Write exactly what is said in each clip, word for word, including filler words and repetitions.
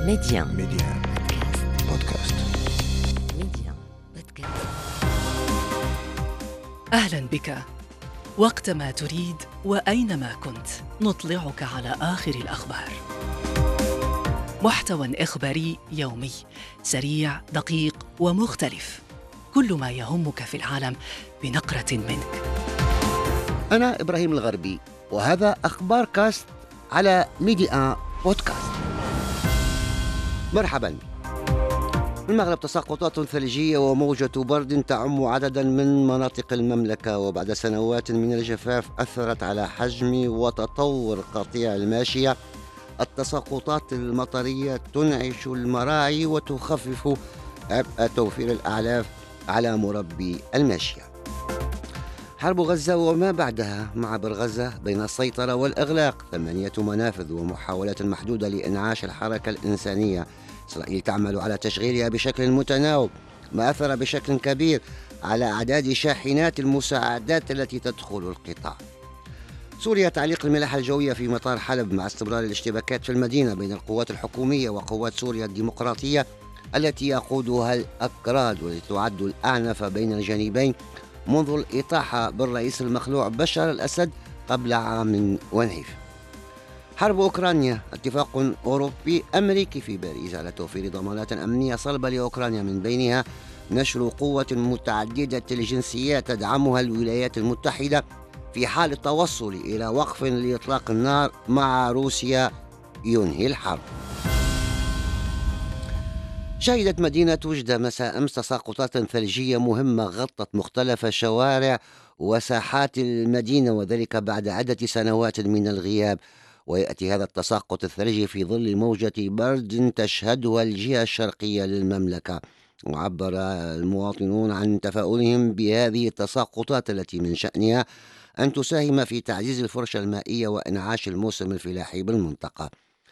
ميديان ميديان بودكاست. ميديان بودكاست. أهلاً بك. وقتما تريد وأينما كنت نطلعك على آخر الأخبار. محتوى إخباري يومي سريع دقيق ومختلف، كل ما يهمك في العالم بنقرة منك. أنا إبراهيم الغربي، وهذا أخبار كاست على ميديان بودكاست. مرحباً. في المغرب تساقطات ثلجية وموجة برد تعم عدداً من مناطق المملكة، وبعد سنوات من الجفاف أثرت على حجم وتطور قطيع الماشية. التساقطات المطرية تنعش المراعي وتخفف عبء توفير الأعلاف على مربي الماشية. حرب غزة وما بعدها معبر غزة بين السيطرة والإغلاق، ثمانية منافذ ومحاولات محدودة لإنعاش الحركة الإنسانية. إسرائيل تعمل على تشغيلها بشكل متناوب، ما أثر بشكل كبير على أعداد شاحنات المساعدات التي تدخل القطاع. سوريا تعليق الملاحة الجوية في مطار حلب مع استمرار الاشتباكات في المدينة بين القوات الحكومية وقوات سوريا الديمقراطية التي يقودها الأكراد، والتي تعد الأعنف بين الجانبين منذ الإطاحة بالرئيس المخلوع بشار الأسد قبل عام ونحيف. حرب أوكرانيا، اتفاق أوروبي أمريكي في باريس على توفير ضمانات أمنية صلبة لأوكرانيا، من بينها نشر قوة متعددة الجنسيات تدعمها الولايات المتحدة في حال التوصل إلى وقف لإطلاق النار مع روسيا ينهي الحرب. شهدت مدينة وجدة مساء أمس تساقطات ثلجية مهمة غطت مختلف شوارع وساحات المدينة، وذلك بعد عدة سنوات من الغياب. ويأتي هذا التساقط الثلجي في ظل موجة برد تشهدها الجهة الشرقية للمملكة. وعبر المواطنون عن تفاؤلهم بهذه التساقطات التي من شأنها أن تساهم في تعزيز الفرشة المائية وإنعاش الموسم الفلاحي بالمنطقة.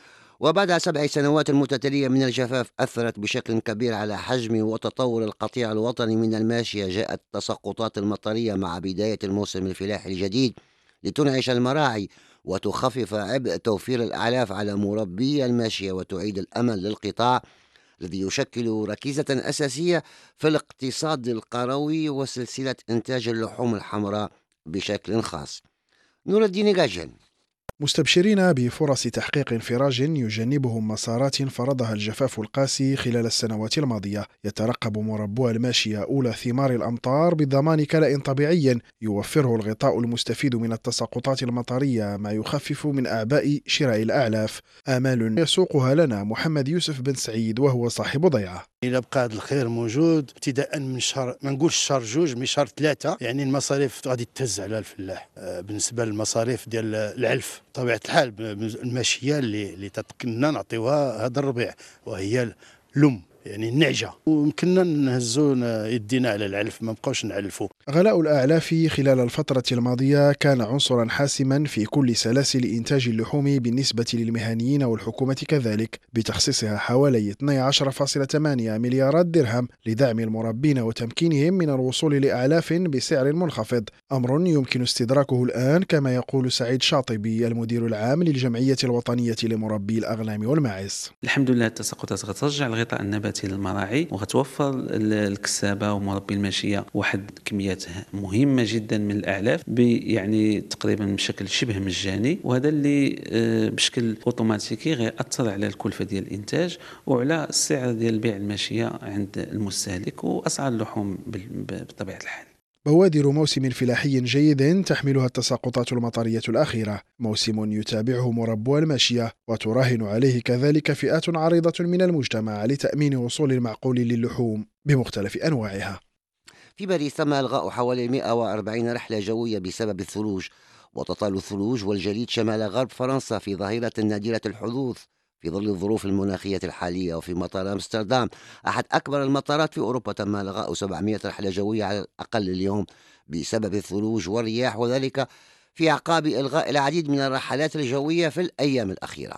وبعد سبع سنوات متتالية من الجفاف أثرت بشكل كبير على حجم وتطور القطيع الوطني من الماشية، جاءت التساقطات المطرية مع بداية الموسم الفلاحي الجديد لتنعش المراعي وتخفف عبء توفير الأعلاف على مربي الماشية، وتعيد الأمل للقطاع الذي يشكل ركيزة أساسية في الاقتصاد القروي وسلسلة إنتاج اللحوم الحمراء بشكل خاص. نور الدين قاجن. مستبشرين بفرص تحقيق انفراج يجنبهم مسارات فرضها الجفاف القاسي خلال السنوات الماضية، يترقب مربو الماشية أولى ثمار الأمطار بضمان كلاء طبيعي يوفره الغطاء المستفيد من التساقطات المطرية، ما يخفف من أعباء شراء الأعلاف. آمال يسوقها لنا محمد يوسف بن سعيد وهو صاحب ضيعة. إلى بقى الخير موجود ابتداء من شهر، ما نقولش شهر جوج، من شهر ثلاثة، يعني المصاريف غادي تهز على الفلاح. آه بالنسبة للمصاريف ديال العلف طبيعة الحال الماشية اللي اللي تتكلنا نعطيوها هذا الربيع، وهي اللم يعني النعجة، ويمكننا نهزو يدينا على العلف، ما نبقاوش نعلفو. غلاء الأعلاف خلال الفترة الماضية كان عنصرا حاسما في كل سلاسل إنتاج اللحوم بالنسبة للمهنيين والحكومة كذلك، بتخصيصها حوالي اثني عشر فاصلة ثمانية مليارات درهم لدعم المربين وتمكينهم من الوصول لأعلاف بسعر منخفض، أمر يمكن استدراكه الآن كما يقول سعيد شاطبي المدير العام للجمعية الوطنية لمربي الأغنام والماعز. الحمد لله التساقطات غترجع الغطاء النباتي للمراعي وغتوفر الكسابة ومربي الماشية واحد كميات مهمة جدا من الأعلاف، يعني تقريبا بشكل شبه مجاني، وهذا اللي بشكل اوتوماتيكي غيأثر على الكلفة ديال الإنتاج وعلى السعر ديال بيع الماشية عند المستهلك وأسعار اللحوم بطبيعة الحال. بوادر موسم فلاحي جيد تحملها التساقطات المطرية الأخيرة، موسم يتابعه مربو الماشية وتراهن عليه كذلك فئات عريضة من المجتمع لتأمين وصول المعقول للحوم بمختلف أنواعها. في باريس تم إلغاء حوالي مئة وأربعين رحلة جوية بسبب الثلوج، وتطال الثلوج والجليد شمال غرب فرنسا في ظاهرة نادرة الحدوث في ظل الظروف المناخية الحالية. وفي مطار أمستردام أحد أكبر المطارات في أوروبا تم إلغاء سبعمئة رحلة جوية على الأقل اليوم بسبب الثلوج والرياح، وذلك في أعقاب إلغاء العديد من الرحلات الجوية في الأيام الأخيرة.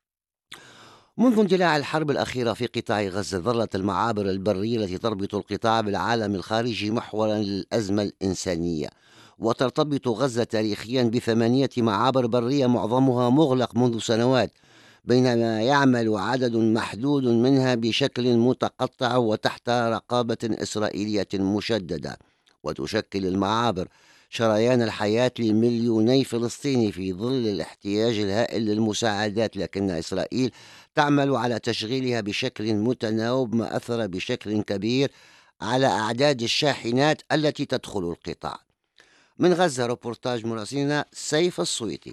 منذ اندلاع الحرب الأخيرة في قطاع غزة ظلت المعابر البرية التي تربط القطاع بالعالم الخارجي محورا للأزمة الإنسانية، وترتبط غزة تاريخيا بثمانية معابر برية معظمها مغلق منذ سنوات بينما يعمل عدد محدود منها بشكل متقطع وتحت رقابة إسرائيلية مشددة. وتشكل المعابر شريان الحياة لمليوني فلسطيني في ظل الاحتياج الهائل للمساعدات، لكن إسرائيل تعمل على تشغيلها بشكل متناوب، ما أثر بشكل كبير على أعداد الشاحنات التي تدخل القطاع. من غزة روبورتاج مراسلنا سيف الصويتي.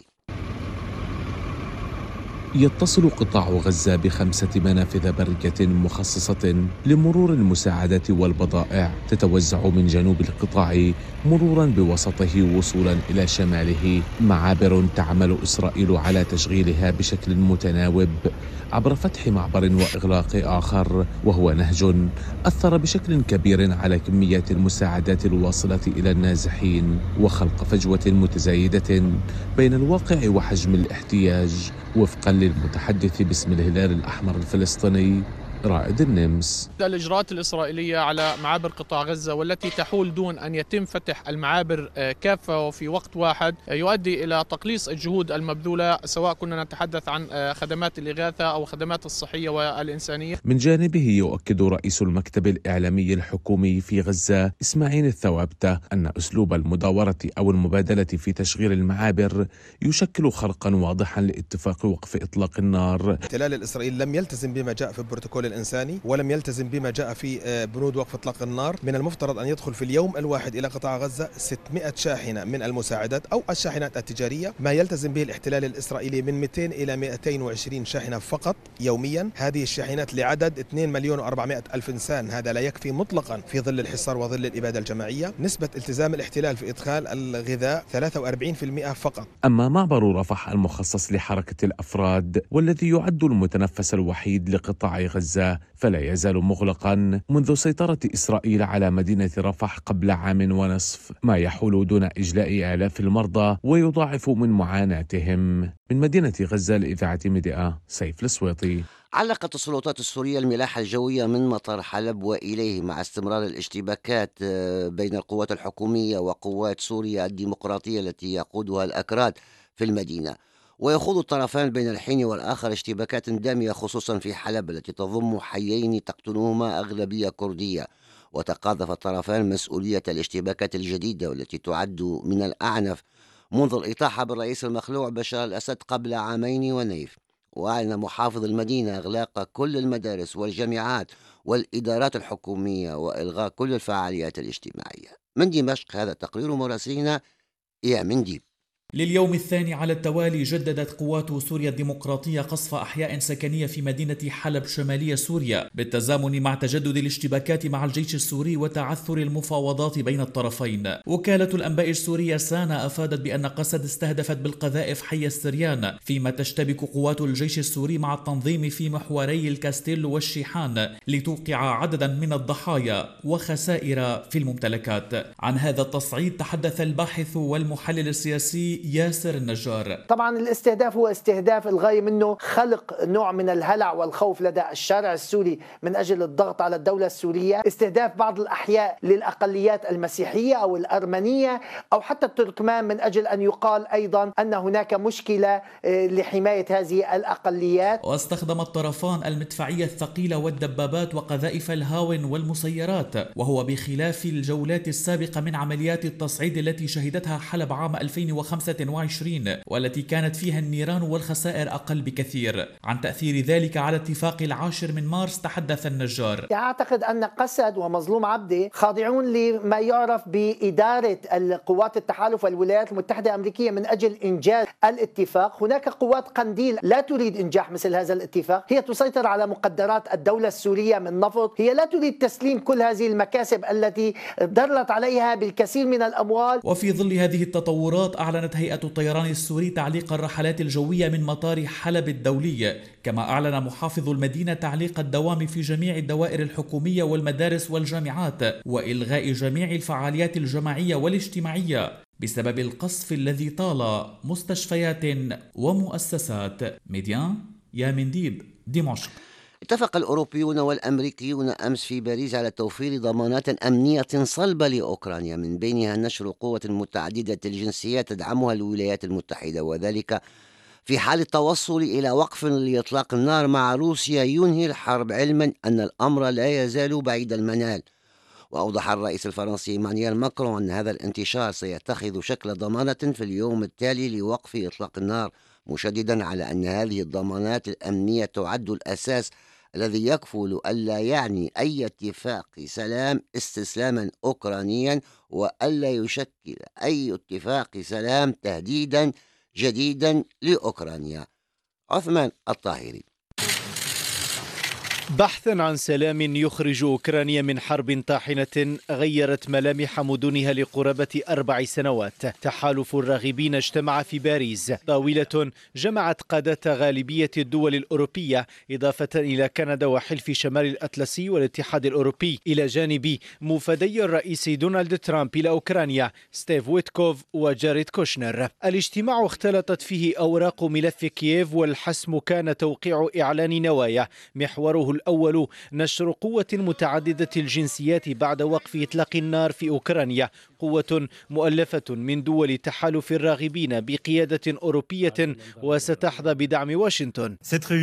يتصل قطاع غزة بخمسة منافذ برية مخصصة لمرور المساعدات والبضائع تتوزع من جنوب القطاع مرورا بوسطه وصولا إلى شماله. معابر تعمل إسرائيل على تشغيلها بشكل متناوب عبر فتح معبر وإغلاق آخر، وهو نهج أثر بشكل كبير على كميات المساعدات الواصلة إلى النازحين وخلق فجوة متزايدة بين الواقع وحجم الاحتياج، وفقا للمتحدث باسم الهلال الأحمر الفلسطيني رائد النمس. الإجراءات الإسرائيلية على معابر قطاع غزة والتي تحول دون أن يتم فتح المعابر كافة وفي وقت واحد يؤدي إلى تقليص الجهود المبذولة، سواء كنا نتحدث عن خدمات الإغاثة أو خدمات الصحية والإنسانية. من جانبه يؤكد رئيس المكتب الإعلامي الحكومي في غزة إسماعيل الثوابتة أن أسلوب المداورة أو المبادلة في تشغيل المعابر يشكل خرقا واضحا لاتفاق وقف إطلاق النار. الاحتلال الإسرائيلي لم يلتزم بما جاء في البروتوكول الإنساني ولم يلتزم بما جاء في بنود وقف إطلاق النار. من المفترض أن يدخل في اليوم الواحد إلى قطاع غزة ستمائة شاحنة من المساعدات أو الشاحنات التجارية، ما يلتزم به الاحتلال الإسرائيلي من مئتين إلى مئتين وعشرين شاحنة فقط يوميا. هذه الشاحنات لعدد اثنين مليون وأربعمائة ألف إنسان، هذا لا يكفي مطلقا في ظل الحصار وظل الإبادة الجماعية. نسبة التزام الاحتلال في إدخال الغذاء ثلاثة وأربعين بالمئة فقط. أما معبر رفح المخصص لحركة الأفراد والذي يعد المتنفس الوحيد لقطاع غزة فلا يزال مغلقا منذ سيطرة إسرائيل على مدينة رفح قبل عام ونصف، ما يحول دون إجلاء آلاف المرضى ويضاعف من معاناتهم. من مدينة غزة لإذاعة ميديا سيف الصويتي. علقت السلطات السورية الملاحة الجوية من مطار حلب وإليه مع استمرار الاشتباكات بين القوات الحكومية وقوات سوريا الديمقراطية التي يقودها الأكراد في المدينة. ويخوض الطرفان بين الحين والآخر اشتباكات دامية خصوصا في حلب التي تضم حيين تقطنهما أغلبية كردية. وتقاذف الطرفان مسؤولية الاشتباكات الجديدة والتي تعد من الأعنف منذ الإطاحة بالرئيس المخلوع بشار الأسد قبل عامين ونيف. وأعلن محافظ المدينة إغلاق كل المدارس والجامعات والإدارات الحكومية وإلغاء كل الفعاليات الاجتماعية. من دمشق هذا تقرير مراسلنا يا منديب. لليوم الثاني على التوالي جددت قوات سوريا الديمقراطية قصف أحياء سكنية في مدينة حلب شمالية سوريا بالتزامن مع تجدد الاشتباكات مع الجيش السوري وتعثر المفاوضات بين الطرفين. وكالة الأنباء السورية سانا أفادت بأن قسد استهدفت بالقذائف حي السريان، فيما تشتبك قوات الجيش السوري مع التنظيم في محوري الكاستيل والشيحان لتوقع عددا من الضحايا وخسائر في الممتلكات. عن هذا التصعيد تحدث الباحث والمحلل السياسي ياسر النجار. طبعا الاستهداف هو استهداف الغاية منه خلق نوع من الهلع والخوف لدى الشارع السوري من أجل الضغط على الدولة السورية، استهداف بعض الأحياء للأقليات المسيحية أو الأرمنية أو حتى التركمان من أجل أن يقال أيضا أن هناك مشكلة لحماية هذه الأقليات. واستخدم الطرفان المدفعية الثقيلة والدبابات وقذائف الهاون والمسيرات، وهو بخلاف الجولات السابقة من عمليات التصعيد التي شهدتها حلب عام ألفين وخمسة وعشرين والتي كانت فيها النيران والخسائر أقل بكثير. عن تأثير ذلك على اتفاق العاشر من مارس تحدث النجار. أعتقد أن قسد ومظلوم عبده خاضعون لما يعرف بإدارة القوات التحالف والولايات المتحدة الأمريكية من أجل إنجاز الاتفاق. هناك قوات قنديل لا تريد إنجاح مثل هذا الاتفاق، هي تسيطر على مقدرات الدولة السورية من نفط، هي لا تريد تسليم كل هذه المكاسب التي درلت عليها بالكثير من الأموال. وفي ظل هذه التطورات أعلنت هيئة الطيران السوري تعليق الرحلات الجوية من مطار حلب الدولي، كما أعلن محافظ المدينة تعليق الدوام في جميع الدوائر الحكومية والمدارس والجامعات وإلغاء جميع الفعاليات الجماعية والاجتماعية بسبب القصف الذي طال مستشفيات ومؤسسات. ميديان يا منديب دمشق. اتفق الأوروبيون والأمريكيون أمس في باريس على توفير ضمانات أمنية صلبة لأوكرانيا، من بينها نشر قوة متعددة الجنسيات تدعمها الولايات المتحدة، وذلك في حال التوصل إلى وقف لإطلاق النار مع روسيا ينهي الحرب، علما أن الأمر لا يزال بعيد المنال. وأوضح الرئيس الفرنسي إيمانويل ماكرون أن هذا الانتشار سيتخذ شكل ضمانة في اليوم التالي لوقف إطلاق النار، مشددا على أن هذه الضمانات الأمنية تعد الأساس الذي يكفل ألا يعني أي اتفاق سلام استسلاما أوكرانيا، وألا يشكل أي اتفاق سلام تهديدا جديدا لأوكرانيا. عثمان الطاهري. بحثا عن سلام يخرج أوكرانيا من حرب طاحنة غيرت ملامح مدنها لقرابة أربع سنوات. تحالف الراغبين اجتمع في باريس، طاولة جمعت قادة غالبية الدول الأوروبية إضافة إلى كندا وحلف شمال الأطلسي والاتحاد الأوروبي، إلى جانب مفدي الرئيس دونالد ترامب إلى أوكرانيا ستيف ويتكوف وجاريد كوشنر. الاجتماع اختلطت فيه أوراق ملف كييف، والحسم كان توقيع إعلان نوايا محوره الأول نشر قوة متعددة الجنسيات بعد وقف إطلاق النار في أوكرانيا، قوة مؤلفة من دول تحالف الراغبين بقيادة أوروبية وستحظى بدعم واشنطن.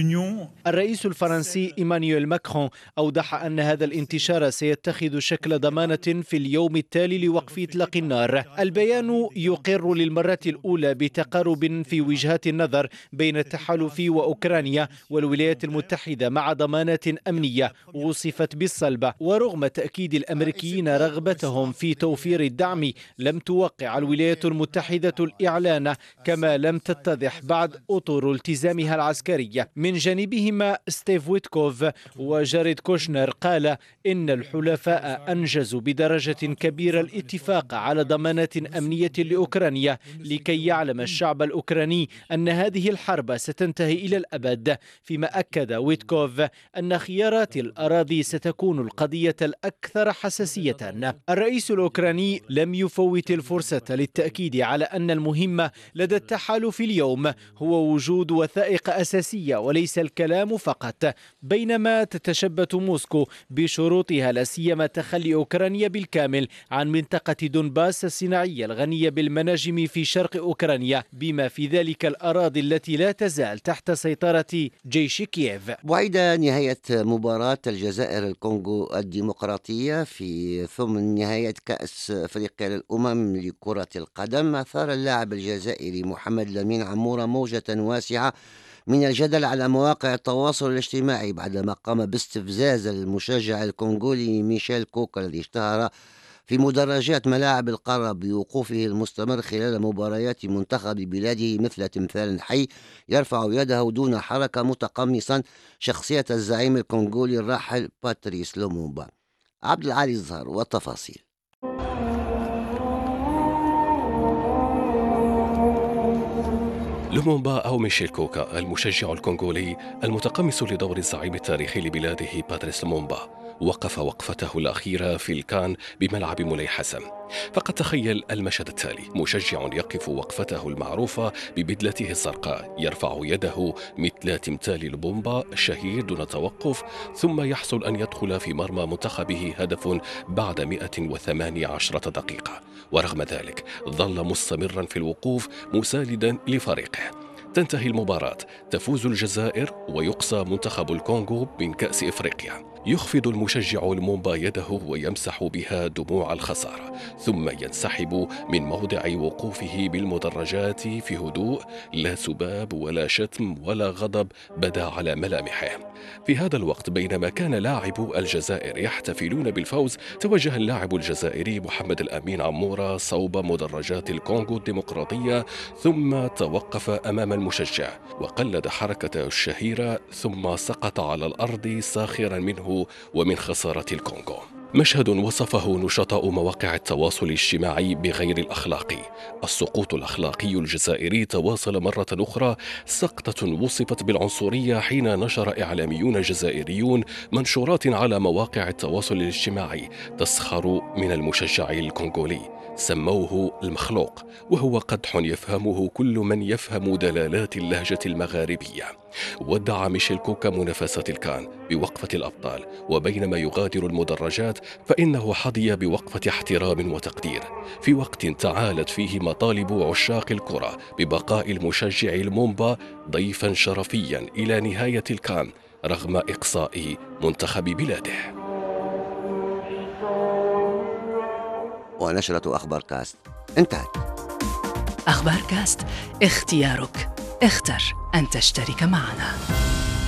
الرئيس الفرنسي إيمانويل ماكرون أوضح أن هذا الانتشار سيتخذ شكل ضمانة في اليوم التالي لوقف إطلاق النار. البيان يقر للمرة الأولى بتقارب في وجهات النظر بين التحالف وأوكرانيا والولايات المتحدة مع ضمانات أمنية وصفت بالصلبة. ورغم تأكيد الأمريكيين رغبتهم في توفير الدعم، لم توقع الولايات المتحدة الإعلان، كما لم تتضح بعد أطر التزامها العسكرية. من جانبهما ستيف ويتكوف وجاريد كوشنر قال إن الحلفاء أنجزوا بدرجة كبيرة الاتفاق على ضمانات أمنية لأوكرانيا، لكي يعلم الشعب الأوكراني أن هذه الحرب ستنتهي إلى الأبد. فيما أكد ويتكوف أن خيارات الأراضي ستكون القضية الأكثر حساسية. الرئيس الأوكراني لم يفوت الفرصة للتأكيد على أن المهم لدى التحالف اليوم هو وجود وثائق أساسية وليس الكلام فقط، بينما تتشبت موسكو بشروطها، لا سيما تخلي أوكرانيا بالكامل عن منطقة دونباس الصناعية الغنية بالمناجم في شرق أوكرانيا، بما في ذلك الأراضي التي لا تزال تحت سيطرة جيش كييف. بعد نهاية مباراة الجزائر الكونغو الديمقراطية في ثمن نهاية كأس أفريقيا للأمم لكرة القدم، أثار اللاعب الجزائري محمد لامين عمورة موجة واسعة من الجدل على مواقع التواصل الاجتماعي بعدما قام باستفزاز المشجع الكونغولي ميشيل كوك الذي اشتهر في مدرجات ملاعب القارة بوقوفه المستمر خلال مباريات منتخب بلاده مثل تمثال حي يرفع يده دون حركة، متقمصا شخصية الزعيم الكونغولي الراحل باتريس لومومبا. عبد العالي الزهر والتفاصيل. لومومبا أو ميشيل كوكا المشجع الكونغولي المتقمص لدور الزعيم التاريخي لبلاده باتريس لومومبا وقف وقفته الأخيرة في الكان بملعب مولاي حسن. فقد تخيل المشهد التالي: مشجع يقف وقفته المعروفة ببدلته الزرقاء يرفع يده مثل تمثال لومومبا الشهير دون توقف، ثم يحصل أن يدخل في مرمى منتخبه هدف بعد مئة وثمانية عشرة دقيقة، ورغم ذلك ظل مستمرا في الوقوف مساندا لفريقه. تنتهي المباراة، تفوز الجزائر ويقصى منتخب الكونغو من كأس إفريقيا. يخفض المشجع لومومبا يده ويمسح بها دموع الخسارة، ثم ينسحب من موضع وقوفه بالمدرجات في هدوء، لا سباب ولا شتم ولا غضب بدا على ملامحه. في هذا الوقت بينما كان لاعبو الجزائر يحتفلون بالفوز، توجه اللاعب الجزائري محمد لامين عمورة صوب مدرجات الكونغو الديمقراطية، ثم توقف أمام المشجع وقلد حركته الشهيرة، ثم سقط على الأرض ساخرا منه ومن خسارة الكونغو. مشهد وصفه نشطاء مواقع التواصل الاجتماعي بغير الأخلاقي. السقوط الأخلاقي الجزائري تواصل مرة أخرى، سقطة وصفت بالعنصرية حين نشر إعلاميون جزائريون منشورات على مواقع التواصل الاجتماعي تسخر من المشجع الكونغولي. سموه المخلوق، وهو قدح يفهمه كل من يفهم دلالات اللهجة المغاربية. ودع ميشيل كوكا منافسة الكان بوقفة الأبطال، وبينما يغادر المدرجات فإنه حظي بوقفة احترام وتقدير في وقت تعالت فيه مطالب عشاق الكرة ببقاء المشجع المومبا ضيفا شرفيا إلى نهاية الكان رغم إقصاء منتخب بلاده. ونشرة أخبار كاست انتهت. أخبار كاست، اختيارك، اختر أن تشترك معنا.